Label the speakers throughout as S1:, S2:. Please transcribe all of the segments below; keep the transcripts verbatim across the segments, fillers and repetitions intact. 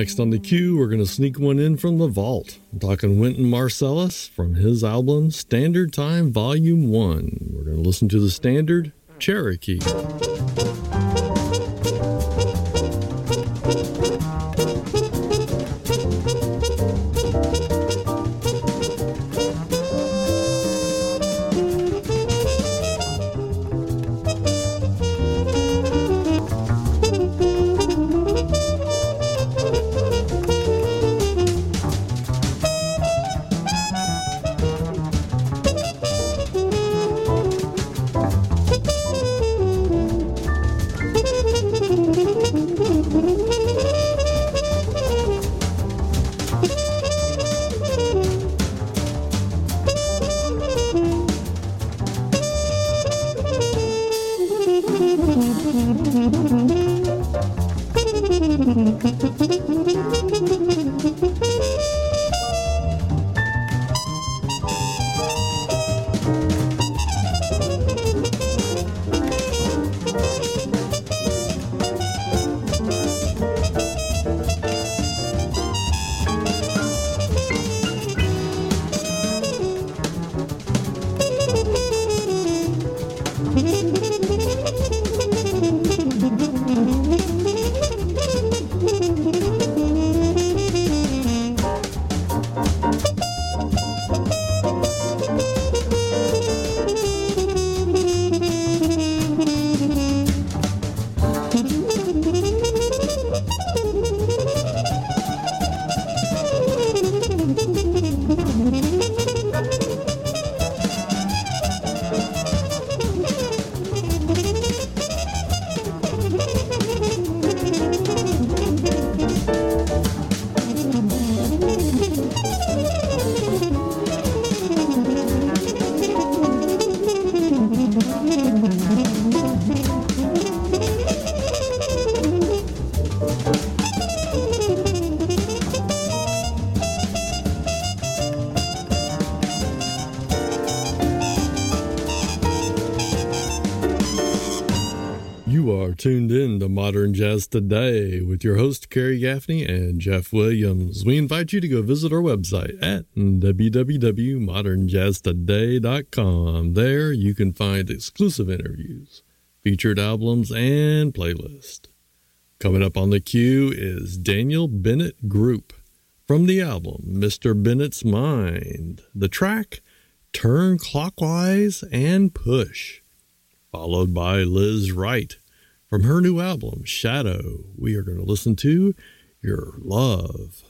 S1: next on the queue, we're going to sneak one in from the vault. I'm talking Wynton Marsalis from his album Standard Time Volume one. We're going to listen to the standard, Cherokee. Tuned in to Modern Jazz Today with your host Kerry Gaffney and Jeff Williams. We invite you to go visit our website at w w w dot modern jazz today dot com. There you can find exclusive interviews, featured albums, and playlist. Coming up on the queue is Daniel Bennett Group from the album Mister Bennett's Mind. The track Turn Clockwise and Push, followed by Liz Wright. From her new album, Shadow, we are going to listen to Your Love.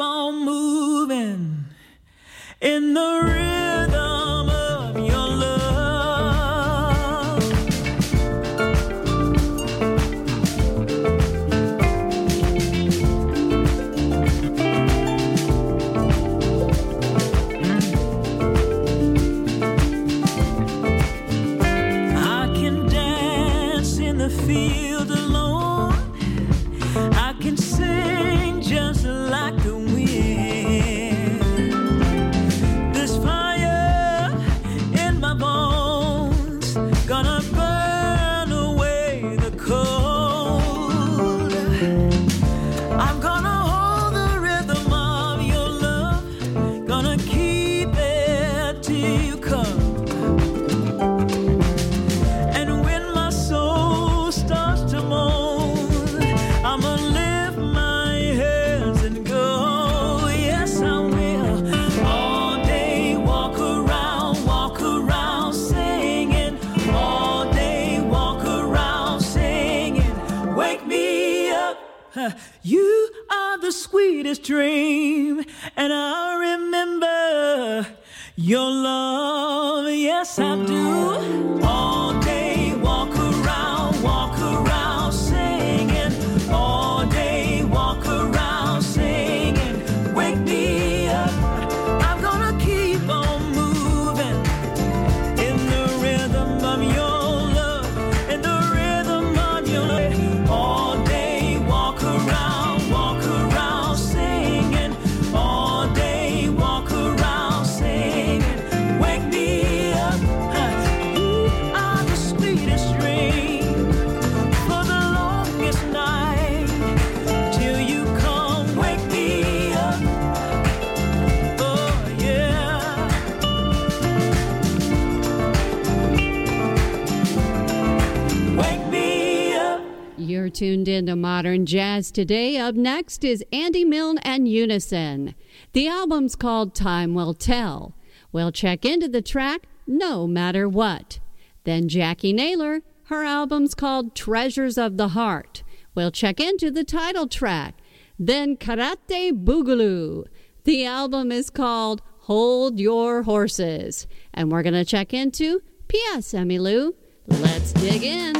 S2: on moving in the rhythm of your love. I can dance in the field alone. I can sing just like the wind. This fire in my bones gonna burn away the cold. I'm gonna hold the rhythm of your love, gonna keep it till you come. And when my soul starts to moan, I'ma lift my hands and go, yes I will. All day walk around, walk around singing. All day walk around singing. Wake me up, huh. You are the sweetest dream, and I remember your love, yes I do. All day walk around, walk around singing. All day walk around singing. Wake me up, I'm gonna keep on moving in the rhythm of your love, in the rhythm of your love. All day walk around, walk around singing. All day walk around singing. Wake me up, you are the sweetest dream for the longest night till you come. Wake me up, oh yeah. Wake me up.
S3: You're tuned in to Modern Jazz today. Up next is Andy Milne and Unison. The album's called Time Will Tell. We'll check into the track No Matter What. Then Jackie Naylor, her album's called Treasures of the Heart. We'll check into the title track. Then Karate Boogaloo. The album is called Hold Your Horses. And we're going to check into P S Emmylou. Let's dig in.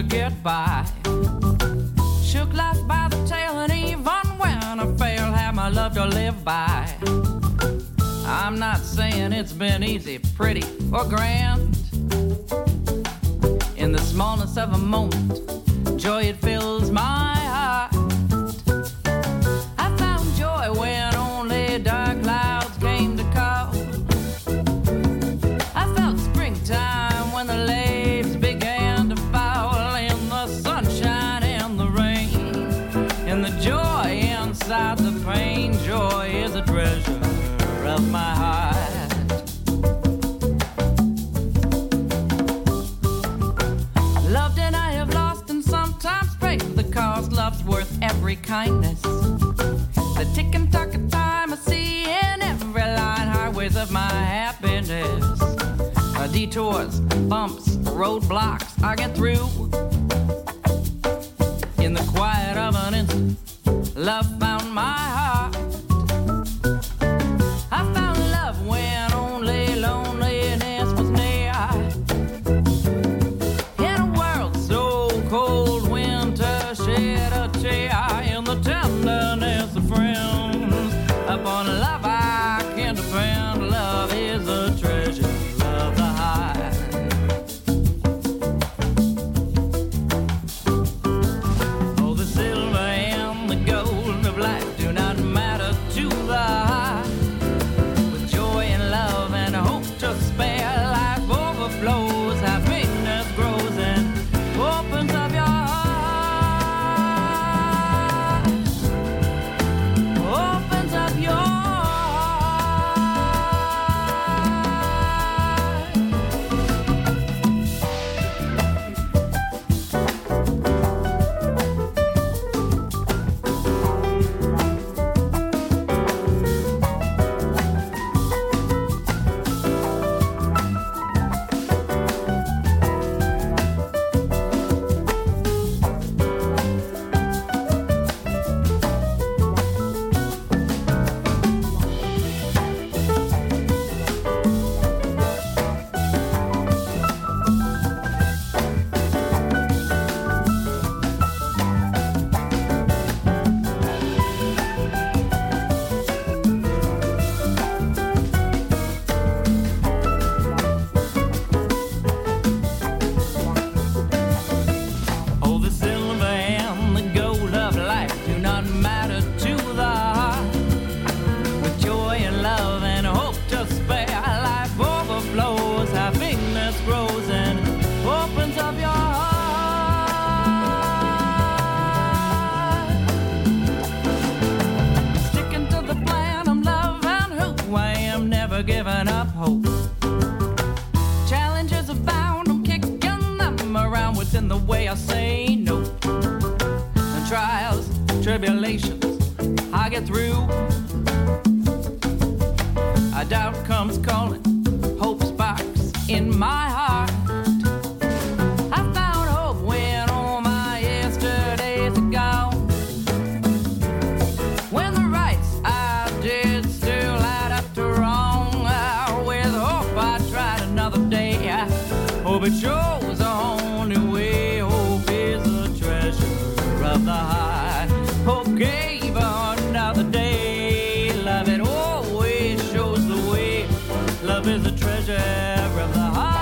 S4: to get by. Shook life by the tail, and even when I fail, have my love to live by. I'm not saying it's been easy, pretty, or grand. In the smallness of a moment, joy it fills my heart. I found joy when only dark clouds came to call. I felt springtime when the leaves began to fall. In the sunshine and the rain, in the joy inside the pain, joy is a treasure of my heart. Loved and I have lost and sometimes paid the cost. Love's worth every kindness. The tick and tock of time I see in every line. Highways of my happiness. Uh, detours, bumps, roadblocks I get through. In the quiet of an instant, love found my heart. I found love when only loneliness was near. In a world so cold, winter shed a tear. In the tenderness of friends, upon love I can depend. Love is a treasure of the heart. Oh, the silver and the gold of life do not matter to the heart. With joy and love and hope to spare, life overflows, happiness grows and opens up your heart. Opens up your heart. Oh, the silver and the gold of life do not matter to the heart. With joy and love and hope to spare, life overflows, happiness grows and opens up your heart. Sticking to the plan of love and who I am, never giving up hope. Challenges abound, I'm kicking them around. What's in the way, I say no. And trials, tribulations, I get through. A doubt comes calling, hope sparks in my heart. I found hope when all my yesterdays are gone. When the rights I did still add up to wrong. Ah, with hope I tried another day. Hope it shows the only way. Hope is a treasure of the heart. Hope gave another day. Love it always shows the way. Love is a treasure of the heart.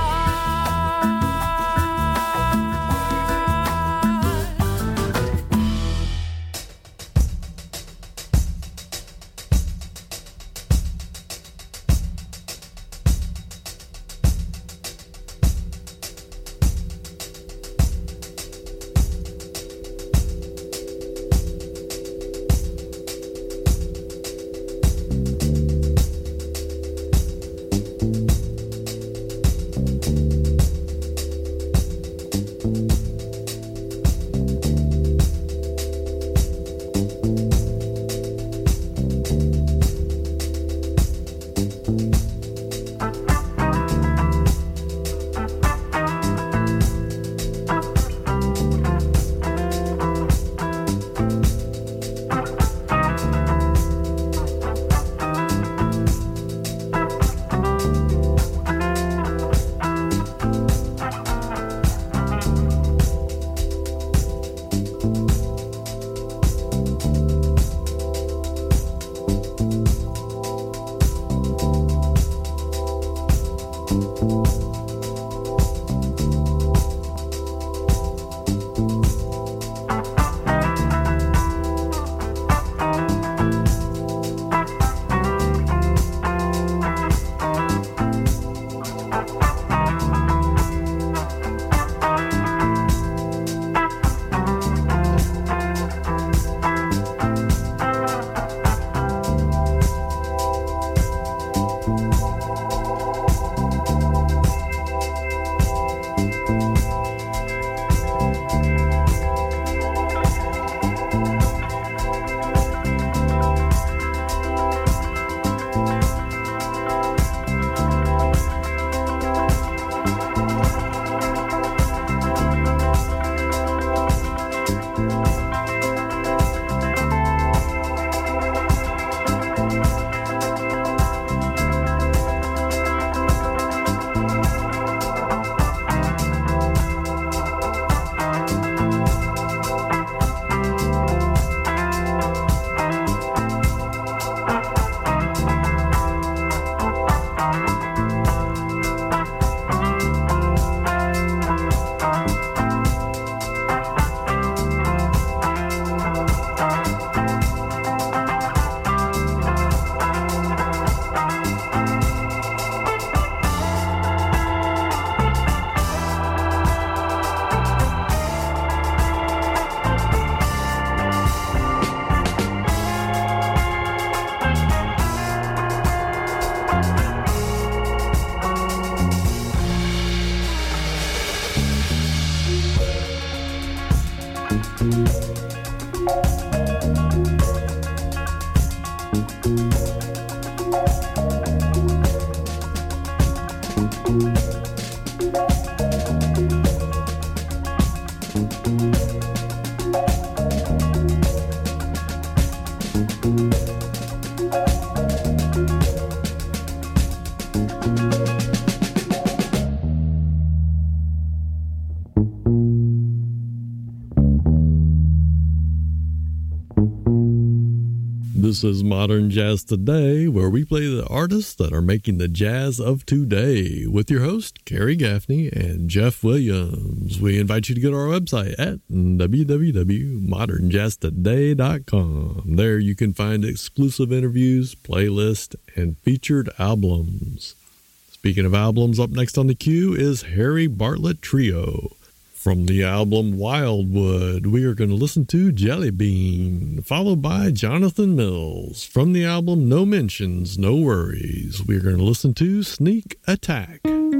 S1: This is Modern Jazz Today, where we play the artists that are making the jazz of today with your host, Kerry Gaffney and Jeff Williams. We invite you to go to our website at w w w dot modern jazz today dot com. There you can find exclusive interviews, playlists, and featured albums. Speaking of albums, up next on the queue is Harry Bartlett Trio. From the album Wildwood, we are going to listen to Jelly Bean, followed by Jonathan Mills. From the album No Mentions, No Worries, we are going to listen to Sneak Attack.